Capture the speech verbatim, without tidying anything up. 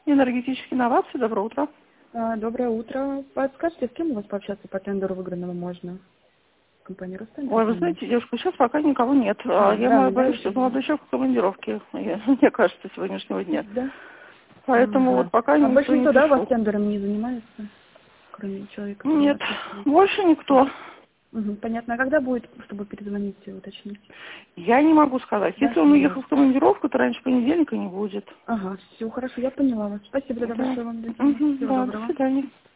Энергетические инновации, доброе утро. А, Доброе утро. Подскажите, с кем у вас пообщаться по тендеру выигранному можно? Компания Ростендер? Ой, вы знаете, девушка, сейчас пока никого нет. А, А, Я рано, мо- да, боюсь, еще? что молодой человек в командировке, я- мне кажется, сегодняшнего дня. Да. Поэтому вот Ага. пока А больше никто не никто, да, у вас пришел. тендерами не занимается? Кроме человека, который Нет, ответственный. больше никто. Угу, понятно. А когда будет, чтобы перезвонить и уточнить? Я не могу сказать. Да, Если он не уехал можете. в командировку, то раньше понедельника не будет. Ага, все, хорошо, я поняла вас. Спасибо тогда Да. большое вам, Людмила. Мгм, Всего да, до доброго. свидания.